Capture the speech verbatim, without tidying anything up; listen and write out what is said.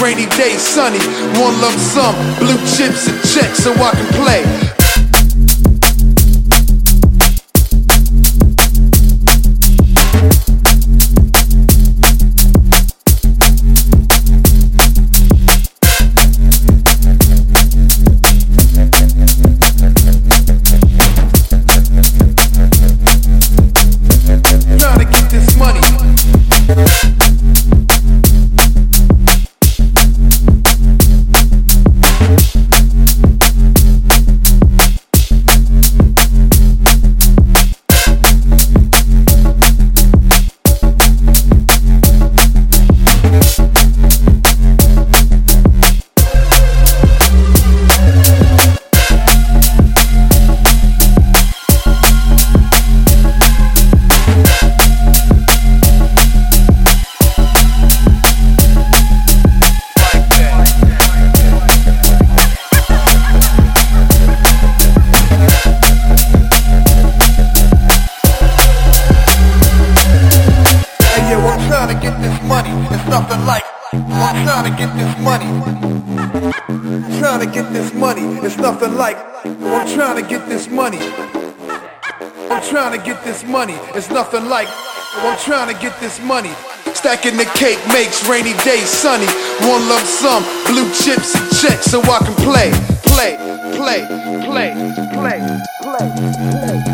rainy days sunny. One lump sum, blue chips and checks so I can play. It's nothing like I'm trying to get this money. Trying to get this money. It's nothing like I'm trying to get this money. I'm trying to get this money. It's nothing like I'm trying to get this money. Stacking the cake makes rainy days sunny. One lump sum, blue chips and checks so I can play, play, play, play, play, play, play.